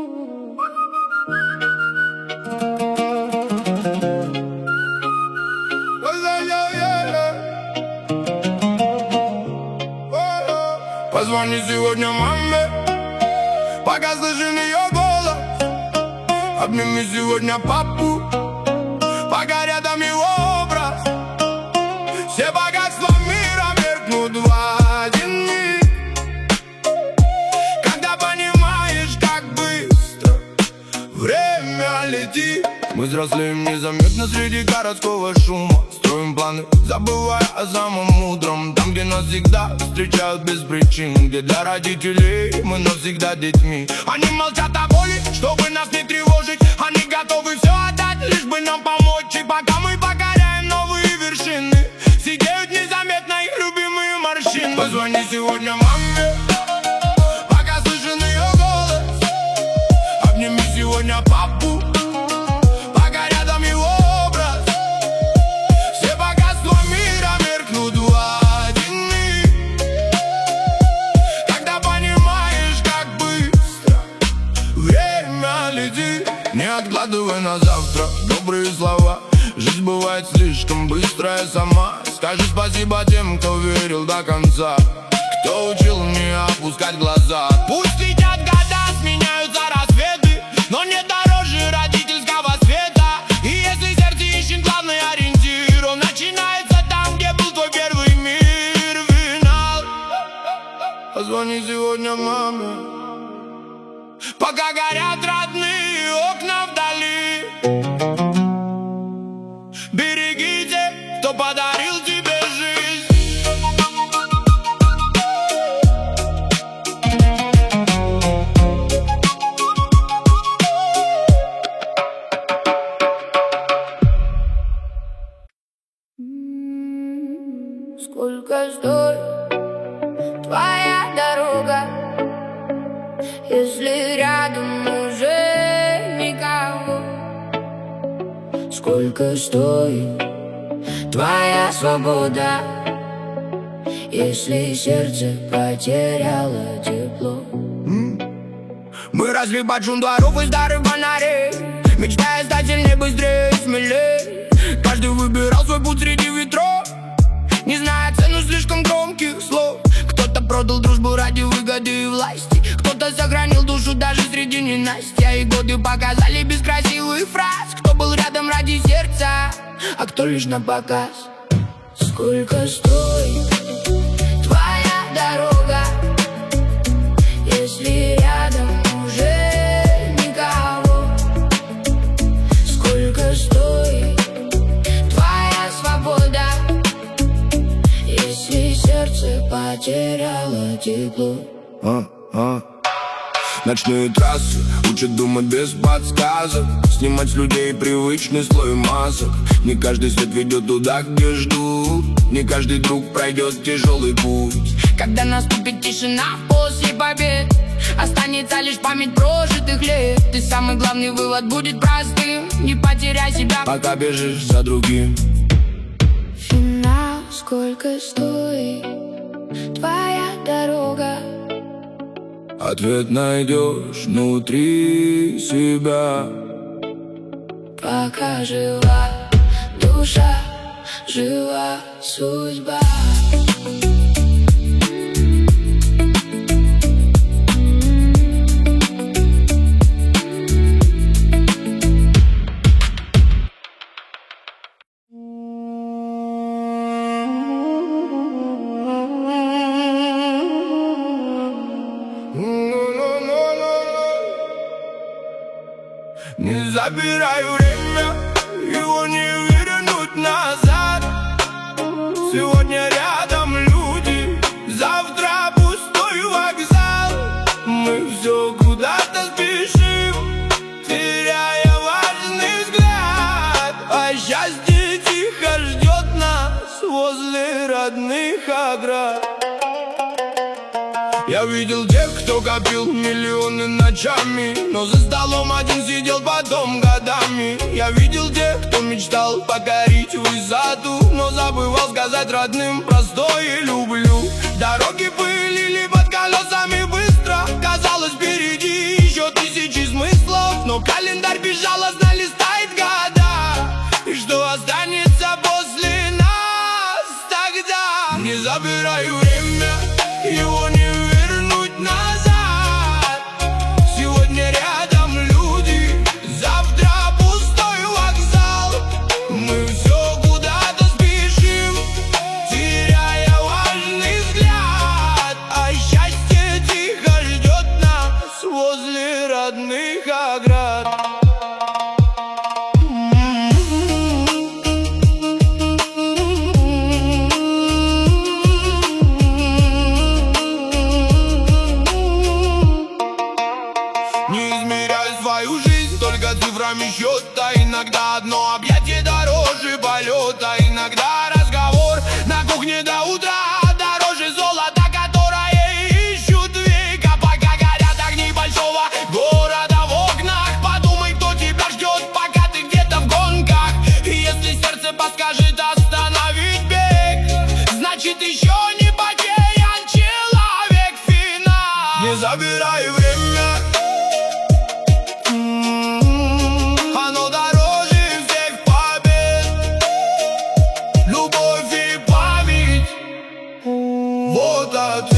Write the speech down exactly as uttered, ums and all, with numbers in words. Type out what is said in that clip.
Позвони сегодня маме, пока слышен ее голос. Обними сегодня папу, пока рядом его образ. Все богатства мира меркнут в один миг, когда понимаешь, как быстро время летит. Мы взрослеем незаметно среди городского шума, строим планы, забывая о самом мудром. Там, где нас всегда встречают без причин, где для родителей мы навсегда детьми. Они молчат о боли, чтобы нас не тревожить. Они готовы все отдать, лишь бы нам помочь. И пока мы покоряем новые вершины, сидеют незаметно их любимые морщины. Позвони сегодня маме, пока слышен ее голос. Обними сегодня папу, пока рядом его образ. Все богатства мира меркнут в один миг, когда понимаешь, как быстро время летит. Не откладывай на завтра добрые слова, жизнь бывает слишком быстрая сама. Скажи спасибо тем, кто верил до конца, кто учил не опускать глаза. Пусть летят года, сменяются рассветы, но не дороже родительского света. И если сердце ищет главный ориентир, он начинается там, где был твой первый мир. Финал. Позвони сегодня маме, пока горят родные окна вдали. Берегите, кто подарил тебе жизнь. Сколько стоит твоя дорога, если рядом уже никого? Сколько стоит твоя свобода, если сердце потеряло тепло? Мы росли под шум дворов и старых фонарей, мечтая стать сильнее, быстрее, смелее. Каждый выбирал свой путь среди ветров, не зная цену слишком громких слов. Кто-то продал дружбу ради выгоды и власти, кто-то сохранил душу даже среди ненастья. И годы показали без красивых фраз, кто был рядом ради сердца, а кто лишь на показ. Сколько стоит твоя дорога, если рядом уже никого? Сколько стоит твоя свобода, если сердце потеряло тепло? А, а. Ночные трассы учат думать без подсказок, снимать с людей привычный слой масок. Не каждый свет ведет туда, где ждут, не каждый друг пройдет тяжелый путь. Когда наступит тишина после побед, останется лишь память прожитых лет. И самый главный вывод будет простым: не потеряй себя, пока бежишь за другим. Финал. Сколько стоит твоя дорога? Ответ найдешь внутри себя. Пока жива душа, жива судьба. Не забирай время, его не вернуть назад. Сегодня рядом люди, завтра пустой вокзал. Мы все куда-то спешим, теряя важный взгляд. А счастье тихо ждет нас возле родных оград. Я видел тех, кто копил миллионы ночами, но за столом один сидел потом годами. Я видел тех, кто мечтал покорить высоту, но забывал сказать родным простое люблю. Дороги пылили под колесами быстро, казалось, впереди еще тысячи смыслов. родных оград. Не измеряй свою жизнь только цифрами счета. Иногда одно объятие дороже полета. Иногда разговор на кухне до утра дороже золота, которое ищут века. Пока горят огни большого города в окнах, подумай, кто тебя ждет, пока ты где-то в гонках. И если сердце подскажет остановить бег, значит еще не потерян человек. Финал. Не забирай время, оно дороже всех побед. Любовь и память — вот ответ.